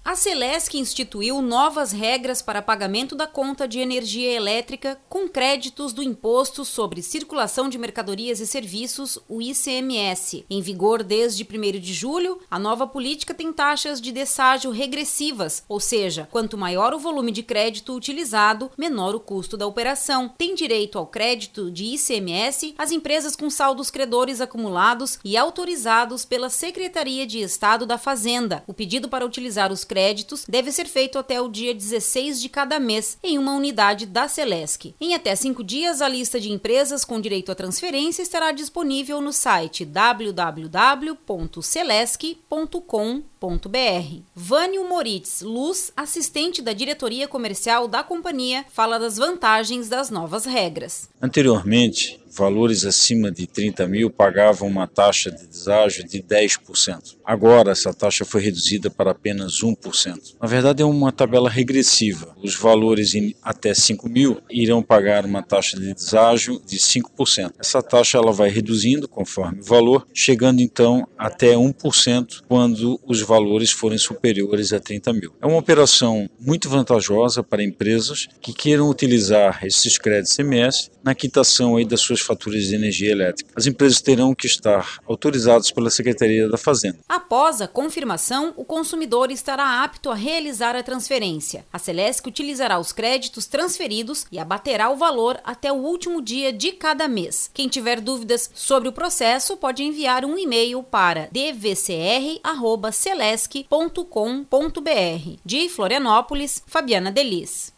A Celesc instituiu novas regras para pagamento da conta de energia elétrica com créditos do Imposto sobre Circulação de Mercadorias e Serviços, o ICMS. Em vigor desde 1º de julho, a nova política tem taxas de desságio regressivas, ou seja, quanto maior o volume de crédito utilizado, menor o custo da operação. Tem direito ao crédito de ICMS as empresas com saldos credores acumulados e autorizados pela Secretaria de Estado da Fazenda. O pedido para utilizar os créditos deve ser feito até o dia 16 de cada mês em uma unidade da Celesc. Em até 5 dias, a lista de empresas com direito à transferência estará disponível no site www.celesc.com.br. Vânio Moritz Luz, assistente da diretoria comercial da companhia, fala das vantagens das novas regras. Anteriormente, valores acima de 30 mil pagavam uma taxa de deságio de 10%. Agora, essa taxa foi reduzida para apenas 1%. Na verdade, é uma tabela regressiva. Os valores até 5 mil irão pagar uma taxa de deságio de 5%. Essa taxa ela vai reduzindo conforme o valor, chegando então até 1% quando os valores forem superiores a 30 mil. É uma operação muito vantajosa para empresas que queiram utilizar esses créditos ICMS na quitação aí das suas faturas de energia elétrica. As empresas terão que estar autorizadas pela Secretaria da Fazenda. Após a confirmação, o consumidor estará apto a realizar a transferência. A Celesc utilizará os créditos transferidos e abaterá o valor até o último dia de cada mês. Quem tiver dúvidas sobre o processo pode enviar um e-mail para dvcr@celesc.com.br. De Florianópolis, Fabiana Delis.